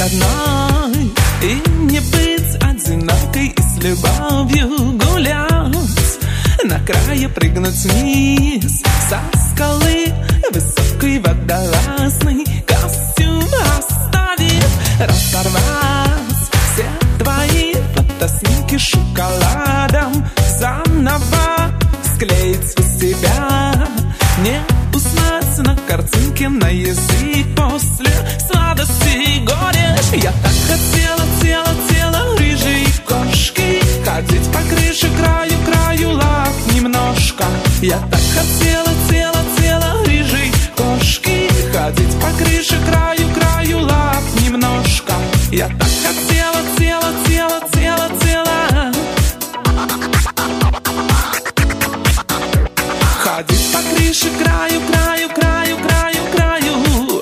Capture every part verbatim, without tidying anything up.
одной и не быть одинокой, и с любовью гулять, на крае прыгнуть вниз со скалы высокой, водолазный костюм оставив, разорвать все твои фотоснимки шоколадом, заново склеить у себя, не узнать на картинке, на язык после сладости и горечь. Я так хотела, тело, тело рыжей кошки, ходить по крыше, краю, краю лап немножко. Я так хотела, тело, тело рыжей кошки, ходить по крыше, краю, краю лап немножко. Я так хотела, тело, тело, тело, тело, ходить по крыше, краю, краю, краю, краю, краю.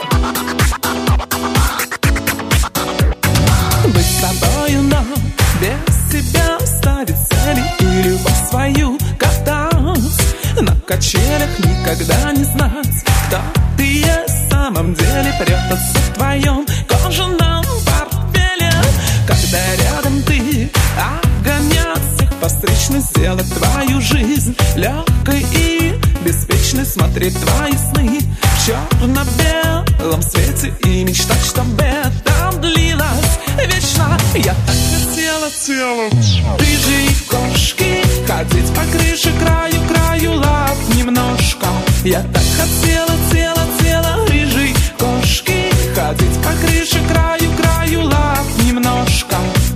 Быть с тобою, но без себя ставить цели и любовь свою катать на качелях, никогда не знать, кто ты есть в самом деле, прятаться в твоем кожаном портфеле, когда рядом ты, огонять всех постричный, сделать твою жизнь легкой и беспечной, смотреть твои сны в черно-белом свете и мечтать, чтобы это длилось вечно. Я так хотела, тело рыжей кошки, ходить по крыше, краю, краю лап немножко. Я так хотела, тело, тело рыжей кошки, ходить по крыше, краю, краю лап немножко.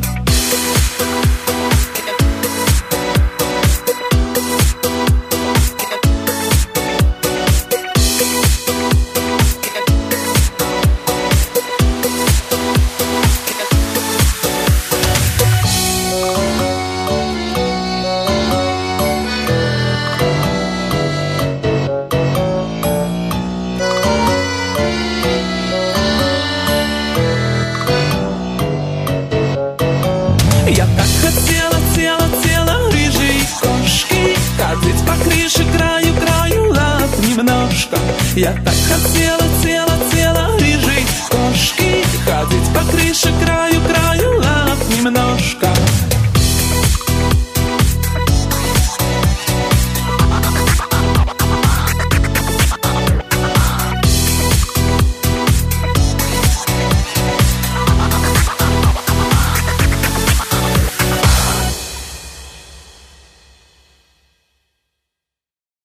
Я так хотела, тело, тело рыжей кошки, ходить по крыше, краю, краю лап немножко. Я так хотела,